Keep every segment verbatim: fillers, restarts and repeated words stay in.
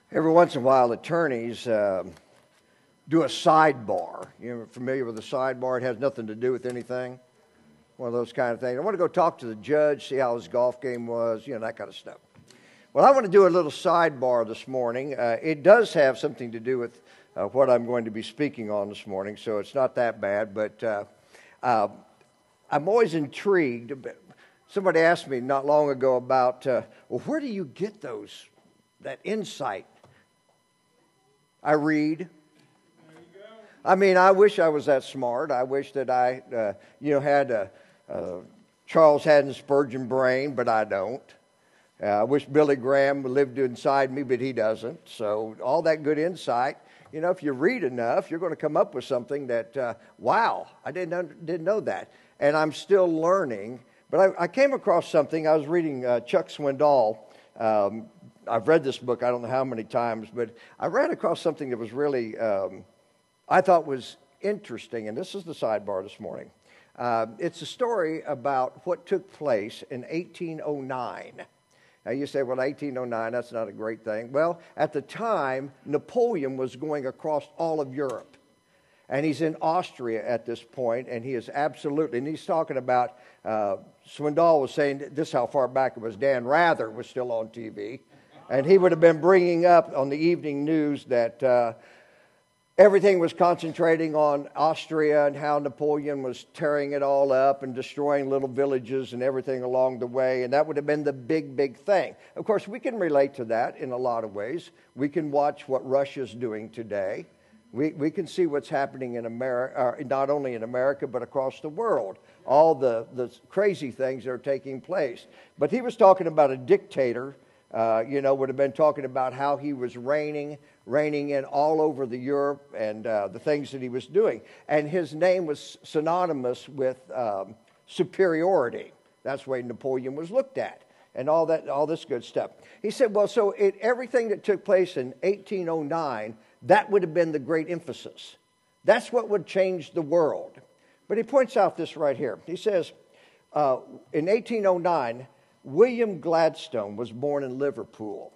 Every once in a while, attorneys uh, do a sidebar. You're familiar with a sidebar? It has nothing to do with anything. One of those kind of things. I want to go talk to the judge, see how his golf game was, you know, that kind of stuff. Well, I want to do a little sidebar this morning. Uh, it does have something to do with uh, what I'm going to be speaking on this morning, so it's not that bad. But uh, uh, I'm always intrigued. Somebody asked me not long ago about, uh, well, where do you get those, that insight? I read. I mean, I wish I was that smart. I wish that I, uh, you know, had a, a Charles Haddon Spurgeon brain, but I don't. Uh, I wish Billy Graham lived inside me, but he doesn't. So all that good insight, you know, if you read enough, you're going to come up with something that, uh, wow, I didn't didn't know that. And I'm still learning. But I, I came across something. I was reading uh, Chuck Swindoll. Um, I've read this book I don't know how many times, but I ran across something that was really, um, I thought was interesting, and this is the sidebar this morning. Uh, it's a story about what took place in eighteen oh nine. Now you say, well, eighteen oh nine, that's not a great thing. Well, at the time, Napoleon was going across all of Europe. And he's in Austria at this point, and he is absolutely, and he's talking about, uh, Swindoll was saying, this is how far back it was, Dan Rather was still on T V. And he would have been bringing up on the evening news that uh, everything was concentrating on Austria and how Napoleon was tearing it all up and destroying little villages and everything along the way. And that would have been the big, big thing. Of course, we can relate to that in a lot of ways. We can watch what Russia's doing today. We we can see what's happening in America, uh, not only in America, but across the world. All the, the crazy things that are taking place. But he was talking about a dictator. Uh, you know, would have been talking about how he was reigning, reigning in all over the Europe and uh, the things that he was doing. And his name was synonymous with um, superiority. That's the way Napoleon was looked at and all that, all this good stuff. He said, well, so it, everything that took place in eighteen oh nine, that would have been the great emphasis. That's what would change the world. But he points out this right here. He says, uh, in eighteen oh nine, William Gladstone was born in Liverpool.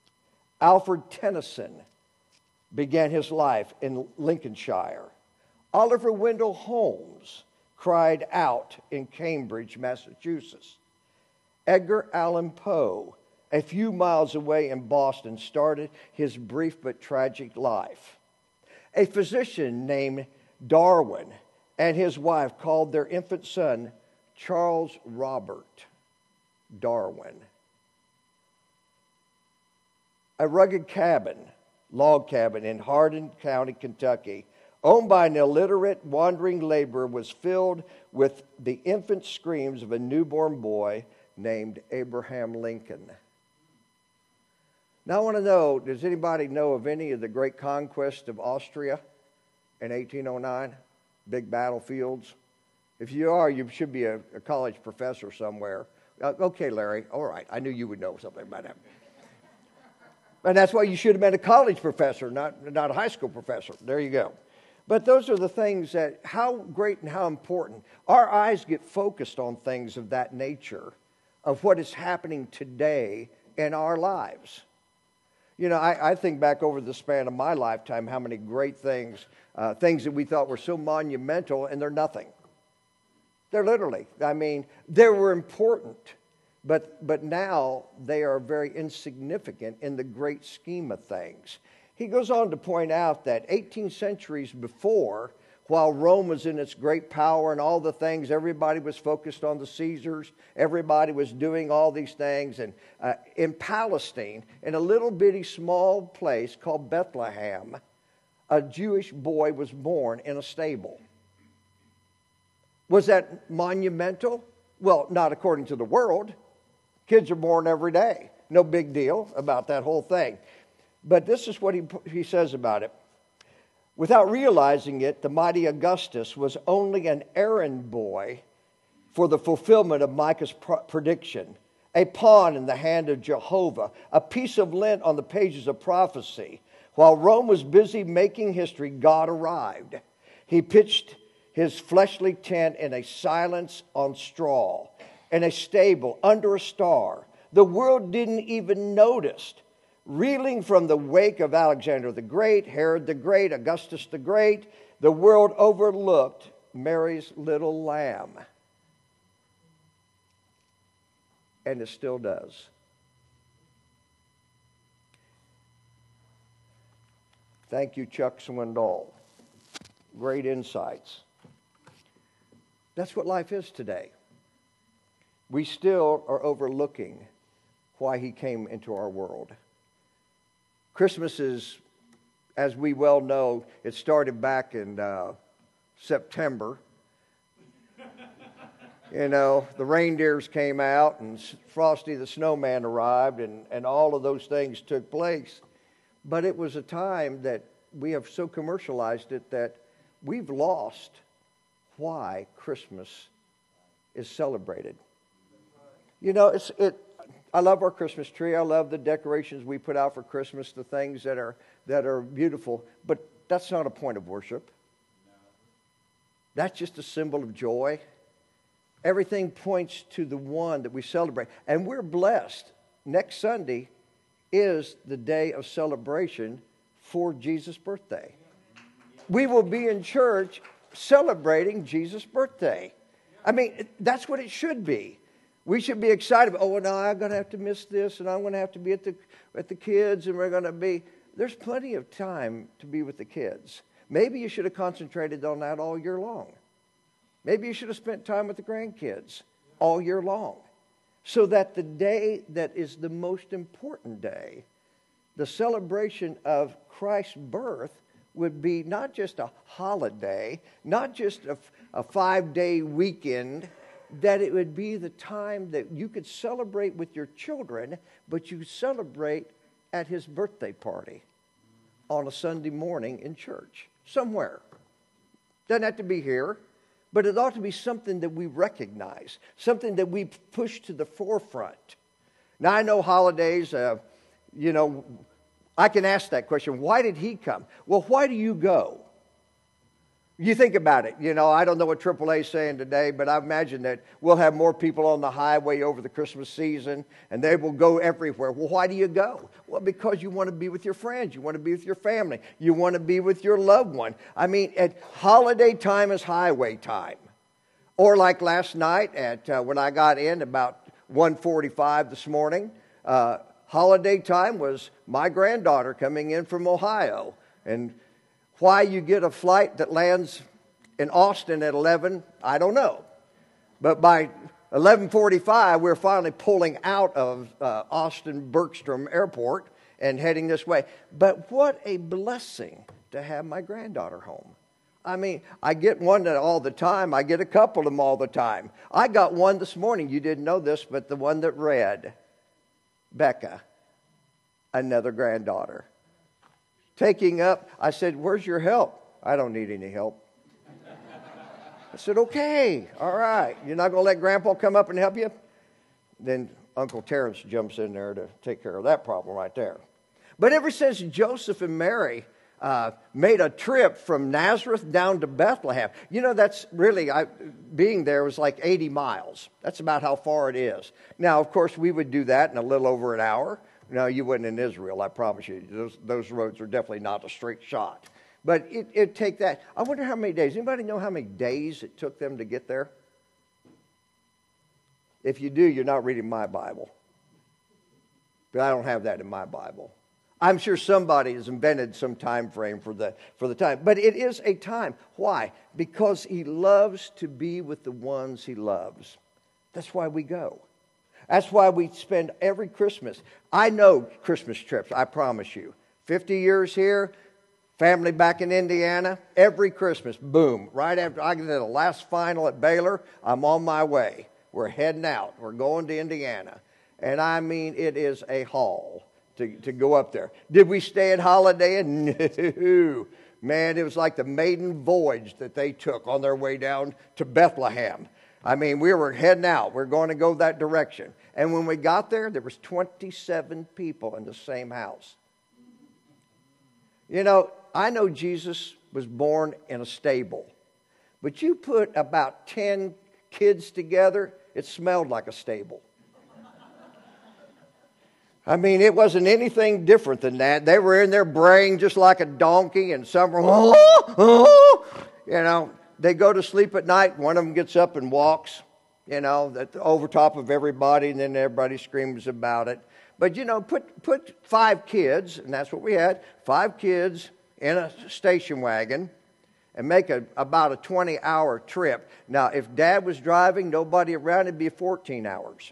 Alfred Tennyson began his life in Lincolnshire. Oliver Wendell Holmes cried out in Cambridge, Massachusetts. Edgar Allan Poe, a few miles away in Boston, started his brief but tragic life. A physician named Darwin and his wife called their infant son Charles Robert Darwin. A rugged cabin, log cabin in Hardin County, Kentucky, owned by an illiterate wandering laborer, was filled with the infant screams of a newborn boy named Abraham Lincoln. Now I want to know, does anybody know of any of the great conquests of Austria in eighteen oh nine? Big battlefields? If you are, you should be a, a college professor somewhere. Uh, okay, Larry, all right. I knew you would know something about that. And that's why you should have been a college professor, not, not a high school professor. There you go. But those are the things that, how great and how important. Our eyes get focused on things of that nature, of what is happening today in our lives. You know, I, I think back over the span of my lifetime, how many great things, uh, things that we thought were so monumental, and they're nothing. They're literally, I mean, they were important, but but now they are very insignificant in the great scheme of things. He goes on to point out that eighteen centuries before, while Rome was in its great power and all the things, everybody was focused on the Caesars, everybody was doing all these things. And uh, in Palestine, in a little bitty small place called Bethlehem, a Jewish boy was born in a stable. Was that monumental? Well, not according to the world. Kids are born every day. No big deal about that whole thing. But this is what he, he says about it. Without realizing it, the mighty Augustus was only an errand boy for the fulfillment of Micah's prediction, a pawn in the hand of Jehovah, a piece of lint on the pages of prophecy. While Rome was busy making history, God arrived. He pitched his fleshly tent in a silence on straw, in a stable under a star. The world didn't even notice reeling from the wake of Alexander the Great, Herod the Great, Augustus the Great, the world overlooked Mary's little lamb. And it still does. Thank you, Chuck Swindoll. Great insights. That's what life is today. We still are overlooking why he came into our world. Christmas is, as we well know, it started back in uh, September. You know, the reindeers came out and Frosty the Snowman arrived and, and all of those things took place. But it was a time that we have so commercialized it that we've lost why Christmas is celebrated. You know, it's it. I love our Christmas tree. I love the decorations we put out for Christmas, the things that are that are beautiful. But that's not a point of worship. That's just a symbol of joy. Everything points to the one that we celebrate. And we're blessed. Next Sunday is the day of celebration for Jesus' birthday. We will be in church celebrating Jesus' birthday. I mean, that's what it should be. We should be excited. Oh, well, no, I'm going to have to miss this, and I'm going to have to be at the at the kids, and we're going to be... There's plenty of time to be with the kids. Maybe you should have concentrated on that all year long. Maybe you should have spent time with the grandkids all year long. So that the day that is the most important day, the celebration of Christ's birth, would be not just a holiday, not just a, a five-day weekend, that it would be the time that you could celebrate with your children, but you celebrate at his birthday party on a Sunday morning in church, somewhere. Doesn't have to be here, but it ought to be something that we recognize, something that we push to the forefront. Now, I know holidays, uh, you know, I can ask that question. Why did he come? Well, why do you go? You think about it. You know, I don't know what triple A is saying today, but I imagine that we'll have more people on the highway over the Christmas season, and they will go everywhere. Well, why do you go? Well, because you want to be with your friends. You want to be with your family. You want to be with your loved one. I mean, at holiday time is highway time. Or like last night at uh, when I got in about one forty-five this morning, uh, holiday time was my granddaughter coming in from Ohio. And why you get a flight that lands in Austin at eleven, I don't know. But by eleven forty-five, we're finally pulling out of uh, Austin Bergstrom Airport and heading this way. But what a blessing to have my granddaughter home. I mean, I get one all the time. I get a couple of them all the time. I got one this morning. You didn't know this, but the one that read, Becca, another granddaughter. Taking up, I said, where's your help? I don't need any help. I said, okay, all right. You're not going to let Grandpa come up and help you? Then Uncle Terrence jumps in there to take care of that problem right there. But ever since Joseph and Mary uh, made a trip from Nazareth down to Bethlehem, you know, that's really, I, being there was like eighty miles. That's about how far it is. Now, of course, we would do that in a little over an hour. No, you wouldn't in Israel, I promise you. Those, those roads are definitely not a straight shot. But it, it'd take that. I wonder how many days. Anybody know how many days it took them to get there? If you do, you're not reading my Bible. But I don't have that in my Bible. I'm sure somebody has invented some time frame for the, for the time. But it is a time. Why? Because he loves to be with the ones he loves. That's why we go. That's why we spend every Christmas. I know Christmas trips, I promise you. fifty years here, family back in Indiana, every Christmas, boom. Right after I get to the last final at Baylor, I'm on my way. We're heading out. We're going to Indiana. And I mean, it is a haul to, to go up there. Did we stay at Holiday Inn? No. Man, it was like the maiden voyage that they took on their way down to Bethlehem. I mean, we were heading out. We're going to go that direction. And when we got there, there was twenty-seven people in the same house. You know, I know Jesus was born in a stable. But you put about ten kids together, it smelled like a stable. I mean, it wasn't anything different than that. They were in there braying just like a donkey, and some were, oh, oh. You know, they go to sleep at night. One of them gets up and walks, you know, that over top of everybody, and then everybody screams about it. But, you know, put put five kids, and that's what we had, five kids in a station wagon, and make a, about a twenty-hour trip. Now, if Dad was driving, nobody around, it'd be fourteen hours.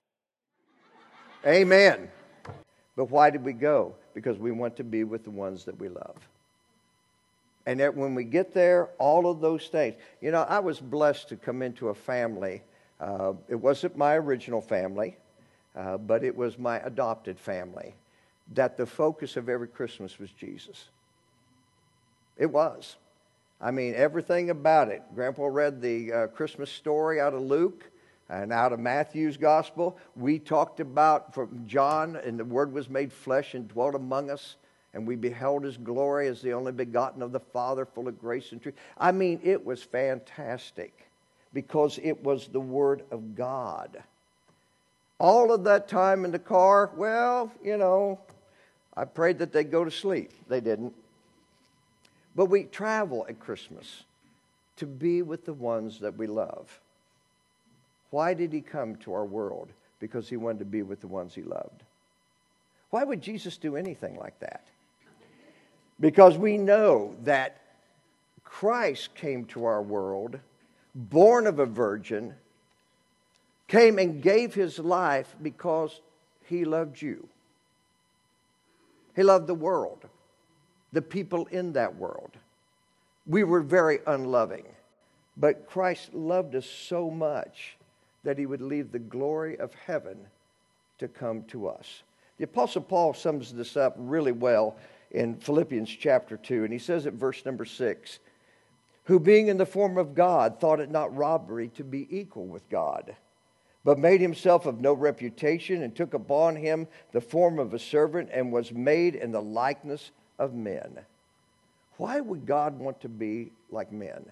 Amen. But why did we go? Because we want to be with the ones that we love. And that when we get there, all of those things. You know, I was blessed to come into a family. Uh, it wasn't my original family, uh, but it was my adopted family. That the focus of every Christmas was Jesus. It was. I mean, everything about it. Grandpa read the uh, Christmas story out of Luke. And out of Matthew's gospel, we talked about from John, and the Word was made flesh and dwelt among us, and we beheld His glory as the only begotten of the Father, full of grace and truth. I mean, it was fantastic because it was the Word of God. All of that time in the car, well, you know, I prayed that they'd go to sleep. They didn't. But we travel at Christmas to be with the ones that we love. Why did He come to our world? Because He wanted to be with the ones He loved. Why would Jesus do anything like that? Because we know that Christ came to our world, born of a virgin, came and gave His life because He loved you. He loved the world, the people in that world. We were very unloving, but Christ loved us so much that He would leave the glory of heaven to come to us. The Apostle Paul sums this up really well in Philippians chapter two, and he says at verse number six, who being in the form of God thought it not robbery to be equal with God, but made Himself of no reputation, and took upon Him the form of a servant, and was made in the likeness of men. Why would God want to be like men?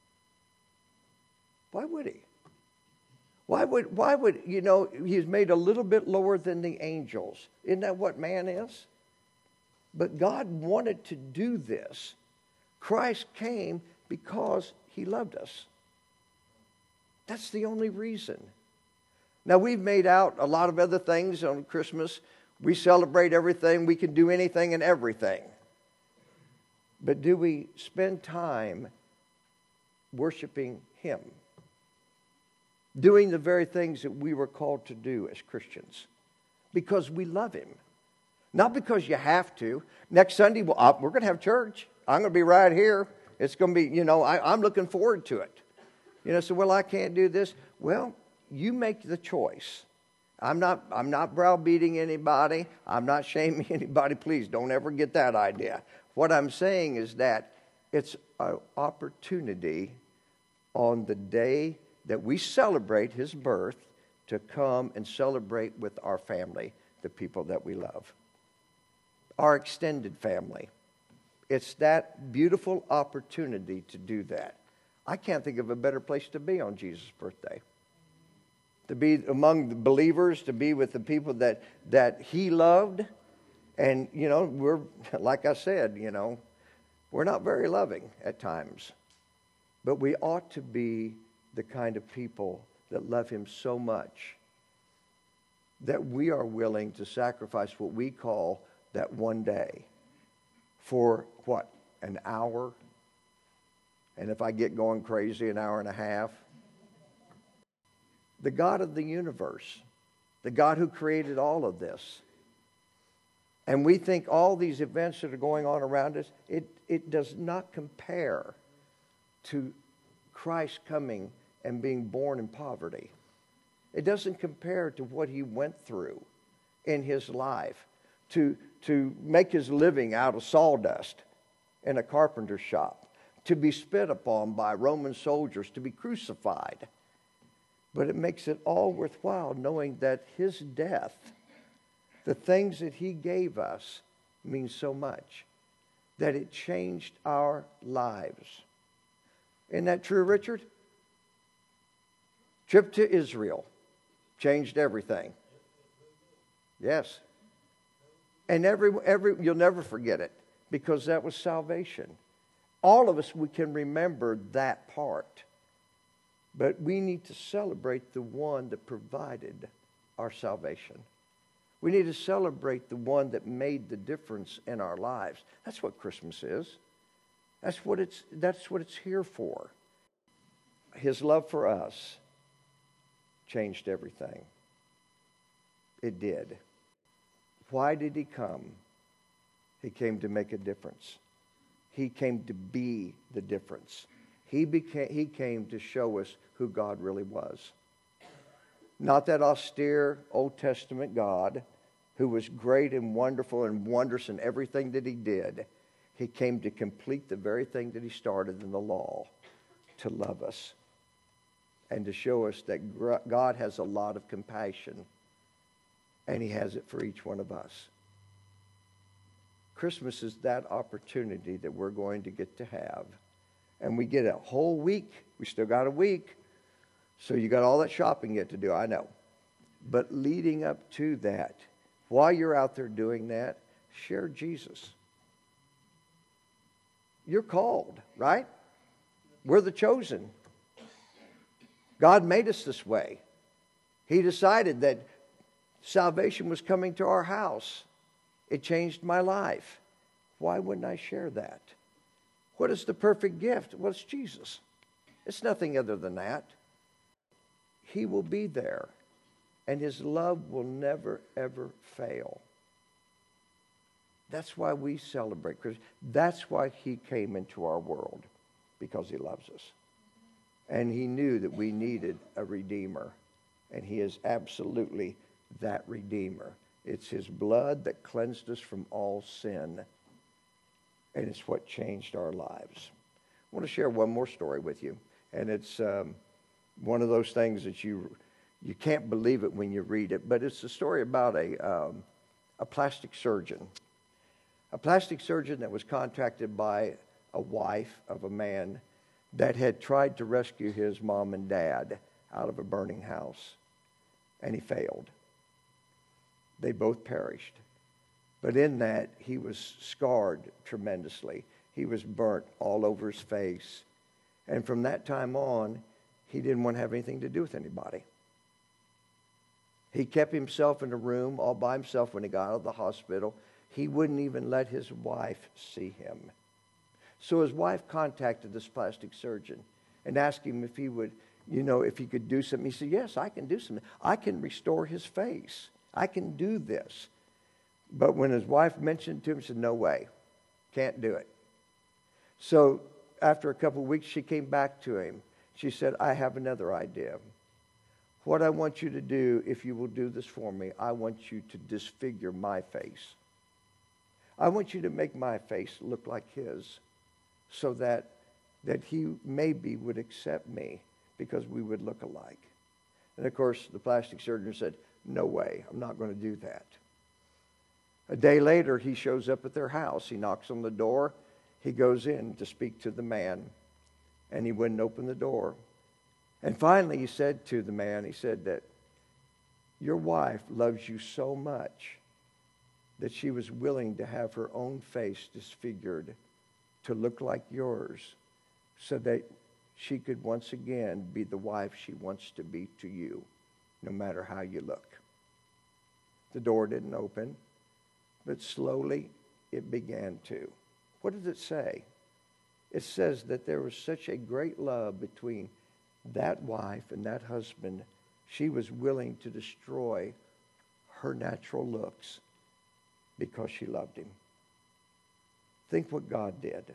Why would He? Why would, why would, you know, He's made a little bit lower than the angels. Isn't that what man is? But God wanted to do this. Christ came because He loved us. That's the only reason. Now, we've made out a lot of other things on Christmas. We celebrate everything. We can do anything and everything. But do we spend time worshiping Him? Doing the very things that we were called to do as Christians. Because we love Him. Not because you have to. Next Sunday, well, uh, we're going to have church. I'm going to be right here. It's going to be, you know, I, I'm looking forward to it. You know, so, well, I can't do this. Well, you make the choice. I'm not, I'm not browbeating anybody. I'm not shaming anybody. Please don't ever get that idea. What I'm saying is that it's an opportunity on the day that we celebrate His birth to come and celebrate with our family, the people that we love. Our extended family. It's that beautiful opportunity to do that. I can't think of a better place to be on Jesus' birthday. To be among the believers, to be with the people that, that He loved. And, you know, we're, like I said, you know, we're not very loving at times. But we ought to be the kind of people that love Him so much that we are willing to sacrifice what we call that one day for, what, an hour? And if I get going crazy, an hour and a half. The God of the universe, the God who created all of this. And we think all these events that are going on around us, it, it does not compare to Christ coming and being born in poverty. It doesn't compare to what He went through in His life to, to make His living out of sawdust in a carpenter's shop, to be spit upon by Roman soldiers, to be crucified. But it makes it all worthwhile knowing that His death, the things that He gave us, mean so much that it changed our lives. Isn't that true, Richard? Trip to Israel changed everything. Yes. And every, every, you'll never forget it because that was salvation. All of us, we can remember that part. But we need to celebrate the one that provided our salvation. We need to celebrate the one that made the difference in our lives. That's what Christmas is. That's what it's, that's what it's here for. His love for us changed everything. It did. Why did he come? He came to make a difference. He came to be the difference. He became, he came to show us who God really was. Not that austere Old Testament God who was great and wonderful and wondrous in everything that he did. He came to complete the very thing that he started in the law, to love us and to show us that God has a lot of compassion, and he has it for each one of us. Christmas is that opportunity that we're going to get to have. And we get a whole week. We still got a week. So you got all that shopping yet to do, I know. But leading up to that, while you're out there doing that, share Jesus. You're called, right? We're the chosen. God made us this way. He decided that salvation was coming to our house. It changed my life. Why wouldn't I share that? What is the perfect gift? Well, it's Jesus. It's nothing other than that. He will be there, and his love will never, ever fail. That's why we celebrate Christmas. That's why he came into our world, because he loves us. And he knew that we needed a Redeemer, and he is absolutely that Redeemer. It's his blood that cleansed us from all sin, and it's what changed our lives. I want to share one more story with you, and it's um, one of those things that you you can't believe it when you read it, but it's a story about a um, a plastic surgeon, a plastic surgeon that was contracted by a wife of a man that had tried to rescue his mom and dad out of a burning house, and he failed. They both perished. But in that, he was scarred tremendously. He was burnt all over his face. And from that time on, he didn't want to have anything to do with anybody. He kept himself in a room all by himself when he got out of the hospital. He wouldn't even let his wife see him. So his wife contacted this plastic surgeon and asked him if he would, you know, if he could do something. He said, yes, I can do something. I can restore his face. I can do this. But when his wife mentioned to him, he said, no way, can't do it. So after a couple of weeks, she came back to him. She said, I have another idea. What I want you to do, if you will do this for me, I want you to disfigure my face. I want you to make my face look like his, so that, that he maybe would accept me because we would look alike. And of course, the plastic surgeon said, no way, I'm not going to do that. A day later, he shows up at their house. He knocks on the door. He goes in to speak to the man, and he wouldn't open the door. And finally, he said to the man, he said that your wife loves you so much that she was willing to have her own face disfigured to look like yours so that she could once again be the wife she wants to be to you, no matter how you look. The door didn't open, but slowly it began to. What does it say? It says that there was such a great love between that wife and that husband, she was willing to destroy her natural looks because she loved him. Think what God did.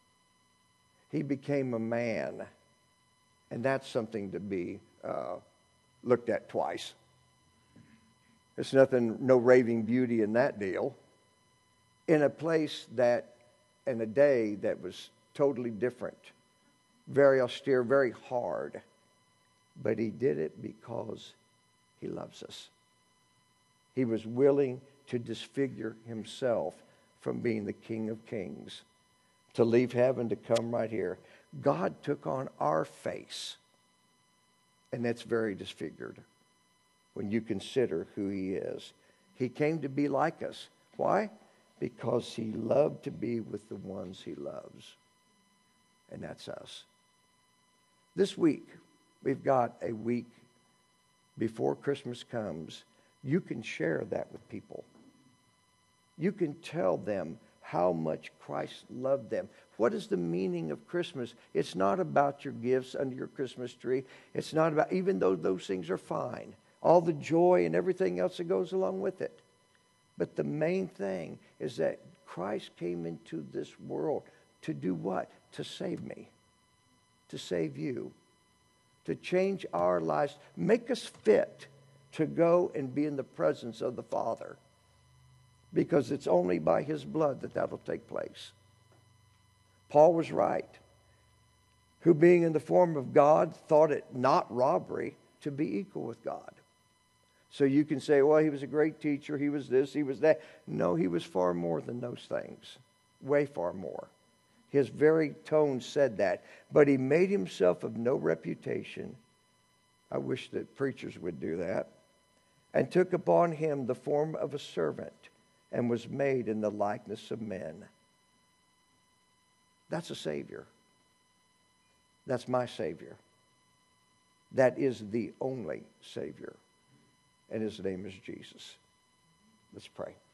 He became a man, and that's something to be uh, looked at twice. There's nothing, no raving beauty in that deal. In a place that, in a day that was totally different, very austere, very hard. But he did it because he loves us. He was willing to disfigure himself from being the King of Kings, to leave heaven to come right here. God took on our face, and that's very disfigured when you consider who he is. He came to be like us. Why? Because he loved to be with the ones he loves. And that's us. This week, we've got a week before Christmas comes. You can share that with people. You can tell them how much Christ loved them. What is the meaning of Christmas? It's not about your gifts under your Christmas tree. It's not about, even though those things are fine, all the joy and everything else that goes along with it. But the main thing is that Christ came into this world to do what? To save me, to save you, to change our lives, make us fit to go and be in the presence of the Father. Because it's only by his blood that that'll take place. Paul was right. Who being in the form of God thought it not robbery to be equal with God. So you can say, well, he was a great teacher. He was this, he was that. No, he was far more than those things. Way far more. His very tone said that. But he made himself of no reputation. I wish that preachers would do that. And took upon him the form of a servant, and was made in the likeness of men. That's a Savior. That's my Savior. That is the only Savior. And his name is Jesus. Let's pray.